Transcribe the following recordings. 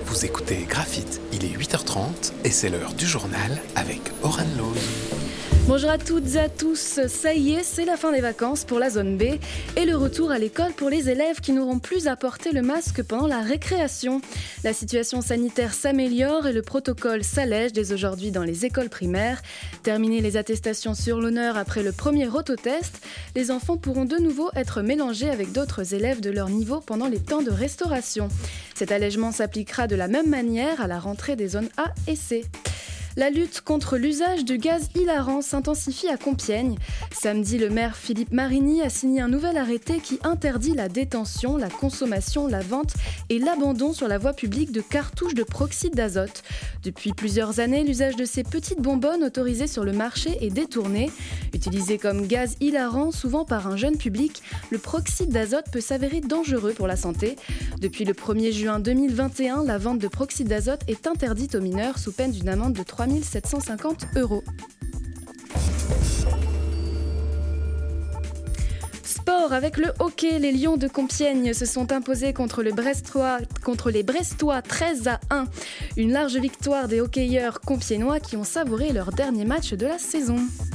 Vous écoutez Graphite, il est 8h30 et c'est l'heure du journal avec Oran Lose. Bonjour à toutes et à tous, ça y est, c'est la fin des vacances pour la zone B et le retour à l'école pour les élèves qui n'auront plus à porter le masque pendant la récréation. La situation sanitaire s'améliore et le protocole s'allège dès aujourd'hui dans les écoles primaires. Terminées les attestations sur l'honneur après le premier autotest, les enfants pourront de nouveau être mélangés avec d'autres élèves de leur niveau pendant les temps de restauration. Cet allègement s'appliquera de la même manière à la rentrée des zones A et C. La lutte contre l'usage de gaz hilarant s'intensifie à Compiègne. Samedi, le maire Philippe Marigny a signé un nouvel arrêté qui interdit la détention, la consommation, la vente et l'abandon sur la voie publique de cartouches de proxyde d'azote. Depuis plusieurs années, l'usage de ces petites bonbonnes autorisées sur le marché est détourné. Utilisé comme gaz hilarant, souvent par un jeune public, le proxyde d'azote peut s'avérer dangereux pour la santé. Depuis le 1er juin 2021, la vente de proxyde d'azote est interdite aux mineurs sous peine d'une amende de 3 750 €. Sport avec le hockey, les Lions de Compiègne se sont imposés contre les Brestois 13-1. Une large victoire des hockeyeurs compiègnois qui ont savouré leur dernier match de la saison.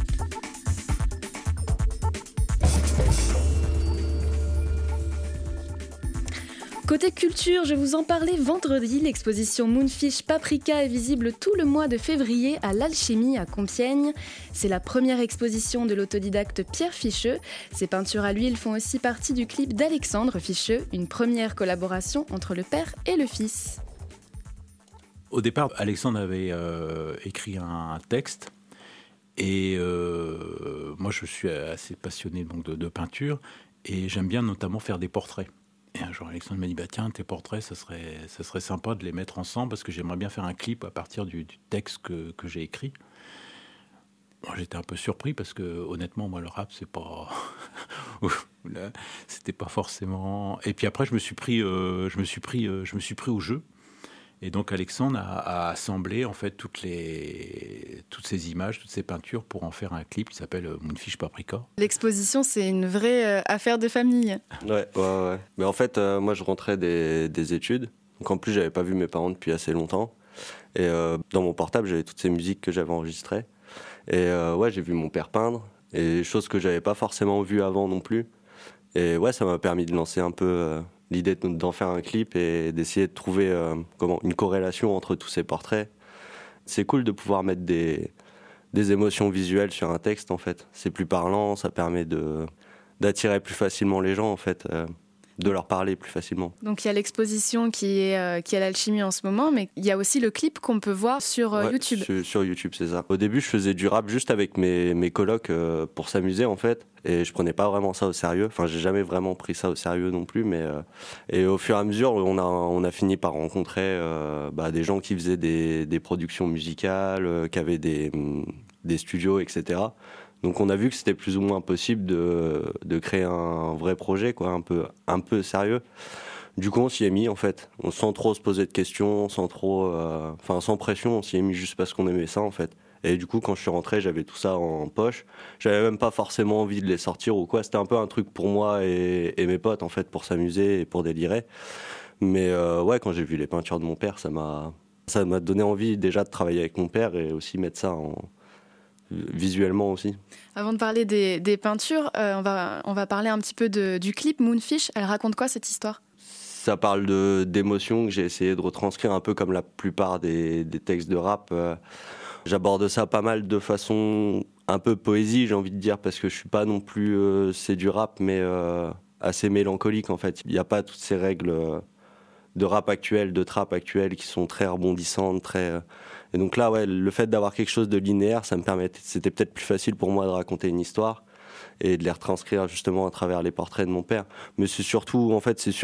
Côté culture, je vous en parlais vendredi, l'exposition Moonfish Paprika est visible tout le mois de février à l'Alchimie à Compiègne. C'est la première exposition de l'autodidacte Pierre Ficheux. Ses peintures à l'huile font aussi partie du clip d'Alexandre Ficheux, une première collaboration entre le père et le fils. Au départ, Alexandre avait écrit un texte et moi je suis assez passionné donc, de peinture et j'aime bien notamment faire des portraits. Et un jour, Alexandre m'a dit tiens, tes portraits, ça serait sympa de les mettre ensemble parce que j'aimerais bien faire un clip à partir du texte que j'ai écrit. Bon, j'étais un peu surpris parce que honnêtement, moi, le rap, c'est pas... C'était pas forcément... Et puis après, je me suis pris au jeu. Et donc, Alexandre a assemblé en fait toutes ces images, toutes ces peintures pour en faire un clip qui s'appelle Moonfish Paprika. L'exposition, c'est une vraie affaire de famille. Ouais. Mais en fait, moi, je rentrais des études. Donc, en plus, j'avais pas vu mes parents depuis assez longtemps. Et dans mon portable, j'avais toutes ces musiques que j'avais enregistrées. Et j'ai vu mon père peindre. Et choses que j'avais pas forcément vues avant non plus. Et ça m'a permis de lancer un peu... l'idée d'en faire un clip et d'essayer de trouver une corrélation entre tous ces portraits. C'est cool de pouvoir mettre des émotions visuelles sur un texte, en fait. C'est plus parlant, ça permet d'attirer plus facilement les gens, en fait, de leur parler plus facilement. Donc il y a l'exposition qui est à l'Alchimie en ce moment, mais il y a aussi le clip qu'on peut voir sur YouTube. Sur YouTube, c'est ça. Au début, je faisais du rap juste avec mes colocs pour s'amuser, en fait. Et je prenais pas vraiment ça au sérieux. Enfin, j'ai jamais vraiment pris ça au sérieux non plus. Mais et au fur et à mesure, on a fini par rencontrer des gens qui faisaient des productions musicales, qui avaient des studios, etc. Donc on a vu que c'était plus ou moins possible de créer un vrai projet, quoi, un peu sérieux. Du coup, on s'y est mis, en fait, sans trop se poser de questions, sans pression, on s'y est mis juste parce qu'on aimait ça, en fait. Et du coup, quand je suis rentré, j'avais tout ça en poche. J'avais même pas forcément envie de les sortir ou quoi. C'était un peu un truc pour moi et mes potes, en fait, pour s'amuser et pour délirer. Mais quand j'ai vu les peintures de mon père, ça m'a donné envie déjà de travailler avec mon père et aussi mettre ça visuellement aussi. Avant de parler des peintures, on va parler un petit peu du clip Moonfish. Elle raconte quoi, cette histoire ? Ça parle d'émotions que j'ai essayé de retranscrire un peu comme la plupart des textes de rap. J'aborde ça pas mal de façon un peu poésie, j'ai envie de dire, parce que je suis pas non plus... c'est du rap, mais assez mélancolique, en fait. Il n'y a pas toutes ces règles de rap actuel, de trap actuel, qui sont très rebondissantes, très... Et donc là, le fait d'avoir quelque chose de linéaire, ça me permettait... C'était peut-être plus facile pour moi de raconter une histoire et de les retranscrire justement à travers les portraits de mon père. Mais c'est surtout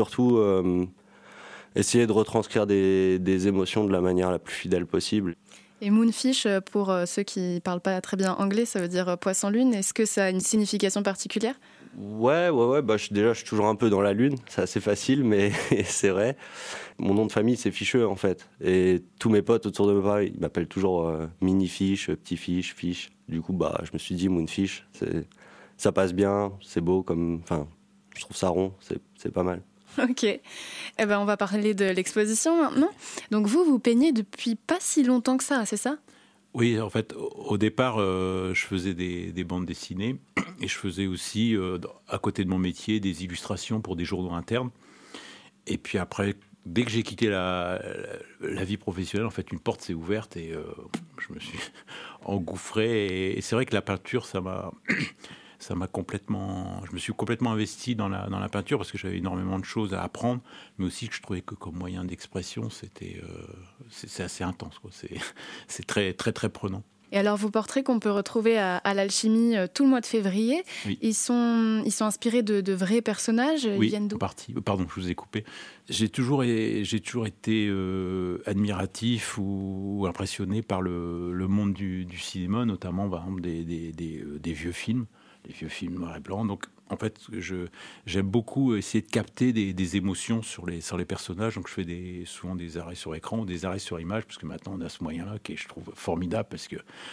essayer de retranscrire des émotions de la manière la plus fidèle possible. Et Moonfish, pour ceux qui ne parlent pas très bien anglais, ça veut dire poisson-lune. Est-ce que ça a une signification particulière ? Ouais. Je suis toujours un peu dans la lune. C'est assez facile, mais c'est vrai. Mon nom de famille, c'est Ficheux, en fait. Et tous mes potes autour de moi, ils m'appellent toujours mini-fiche, petit-fiche, fiche. Du coup, je me suis dit Moonfish. Ça passe bien, c'est beau. Je trouve ça rond, c'est pas mal. Ok, on va parler de l'exposition maintenant. Donc vous peignez depuis pas si longtemps que ça, c'est ça ? Oui, en fait, au départ, je faisais des bandes dessinées et je faisais aussi, à côté de mon métier, des illustrations pour des journaux internes. Et puis après, dès que j'ai quitté la vie professionnelle, en fait, une porte s'est ouverte et je me suis engouffré. Et c'est vrai que la peinture, ça m'a complètement... Je me suis complètement investi dans la peinture parce que j'avais énormément de choses à apprendre, mais aussi que je trouvais que comme moyen d'expression, c'est assez intense, quoi. C'est très, très, très prenant. Et alors, vos portraits qu'on peut retrouver à l'Alchimie tout le mois de février, oui. Ils sont inspirés de vrais personnages. Oui, ils viennent d'où ? En partie. Pardon, je vous ai coupé. J'ai toujours été admiratif ou impressionné par le monde du cinéma, notamment par exemple des vieux films. Les vieux films noir et blanc. Donc, en fait, j'aime beaucoup essayer de capter des émotions sur les personnages. Donc, je fais souvent des arrêts sur écran ou des arrêts sur image, parce que maintenant, on a ce moyen-là qui est, je trouve, formidable, parce que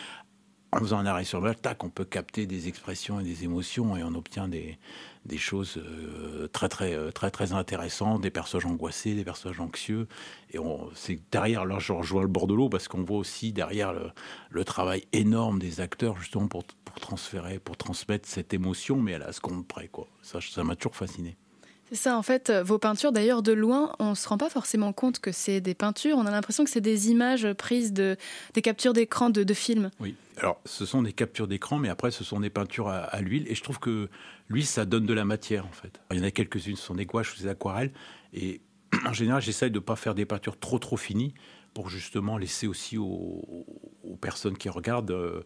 en faisant un arrêt sur image, on peut capter des expressions et des émotions, et on obtient des choses très, très, très, très intéressantes, des personnages angoissés, des personnages anxieux. Et c'est derrière, là, je rejoins le bord de l'eau, parce qu'on voit aussi derrière le travail énorme des acteurs, justement, pour transmettre cette émotion, mais à la seconde près, quoi. Ça m'a toujours fasciné. C'est ça, en fait, vos peintures, d'ailleurs, de loin, on ne se rend pas forcément compte que c'est des peintures. On a l'impression que c'est des images prises des captures d'écran de films. Oui, alors ce sont des captures d'écran, mais après, ce sont des peintures à l'huile. Et je trouve que l'huile, ça donne de la matière, en fait. Il y en a quelques-unes, ce sont des gouaches ou des aquarelles. Et en général, j'essaye de ne pas faire des peintures trop finies pour justement laisser aussi aux personnes qui regardent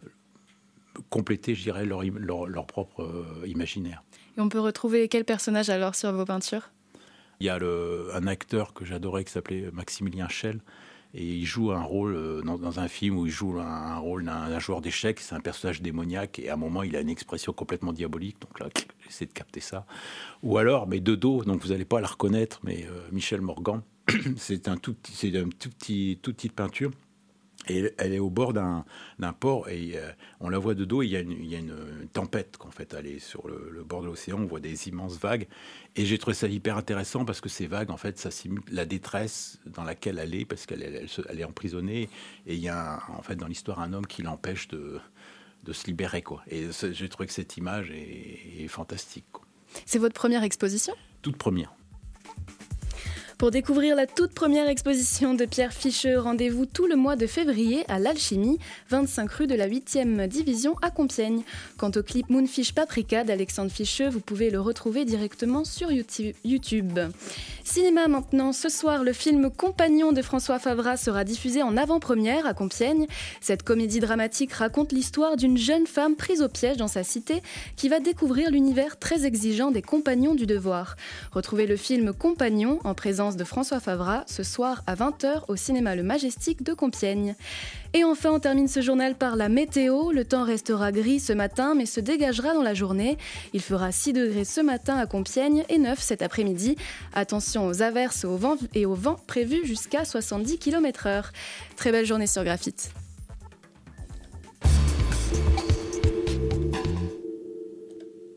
compléter, je dirais, leur propre imaginaire. Et on peut retrouver quel personnage alors sur vos peintures ? Il y a un acteur que j'adorais qui s'appelait Maximilien Schell, et il joue un rôle dans un film où il joue un rôle d'un joueur d'échecs. C'est un personnage démoniaque et à un moment il a une expression complètement diabolique, donc là j'essaie de capter ça. Ou alors, mais de dos, donc vous n'allez pas la reconnaître, mais Michel Morgan, c'est une toute petite peinture. Et elle est au bord d'un port et on la voit de dos. Il y a une tempête, qu'en fait, elle est sur le bord de l'océan. On voit des immenses vagues. Et j'ai trouvé ça hyper intéressant parce que ces vagues, en fait, ça simule la détresse dans laquelle elle est parce qu'elle est emprisonnée. Et il y a, en fait, dans l'histoire, un homme qui l'empêche de se libérer, quoi. Et j'ai trouvé que cette image est fantastique, quoi. C'est votre première exposition ? Toute première. Pour découvrir la toute première exposition de Pierre Ficheux, rendez-vous tout le mois de février à l'Alchimie, 25 rue de la 8e division à Compiègne. Quant au clip Moonfish Paprika d'Alexandre Ficheux, vous pouvez le retrouver directement sur YouTube. Cinéma maintenant, ce soir, le film Compagnon de François Favras sera diffusé en avant-première à Compiègne. Cette comédie dramatique raconte l'histoire d'une jeune femme prise au piège dans sa cité qui va découvrir l'univers très exigeant des compagnons du devoir. Retrouvez le film Compagnon en présence de François Favras ce soir à 20h au cinéma Le Majestic de Compiègne. Et enfin, on termine ce journal par la météo. Le temps restera gris ce matin, mais se dégagera dans la journée. Il fera 6 degrés ce matin à Compiègne et 9 cet après-midi. Attention aux averses et au vent prévus jusqu'à 70 km/h. Très belle journée sur Graphite.